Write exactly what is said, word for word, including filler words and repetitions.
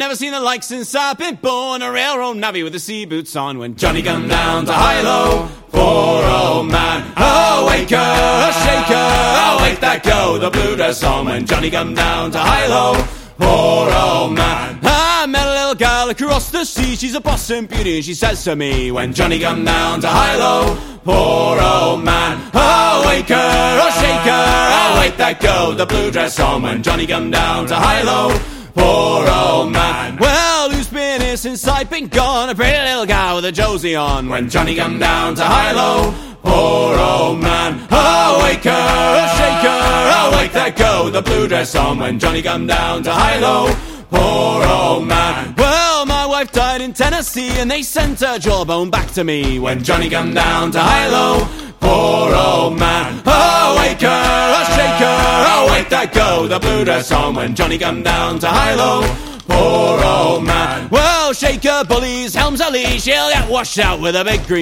never seen the like since I've been born. A railroad navvy with the sea boots on. When Johnny come down to high-low, poor old man. Oh, wake her, shake her, awake that go, the blue dress on. When Johnny come down to high-low, poor old man. I met a little girl across the sea. She's a Boston beauty and she says to me, when Johnny come down to high-low, poor old man. Oh, wake her, oh, shake her, awake that go, the blue dress on. When Johnny come down to high-low, poor old man. Well, who's been here since I've been gone? A pretty little girl with a Josie on. When Johnny come down to high-low, poor old man. Oh, wake her, oh, shake her, awake that go, the blue dress on. When Johnny come down to high-low, poor old man. Well, my wife died in Tennessee and they sent her jawbone back to me. When Johnny come down to high-low, poor old man. Oh, wake her, oh, shake her, awake that go, the blue dress on. When Johnny come down to high-low, poor old man. Well, shake her bullies, helms a lee, she'll get washed out with a big green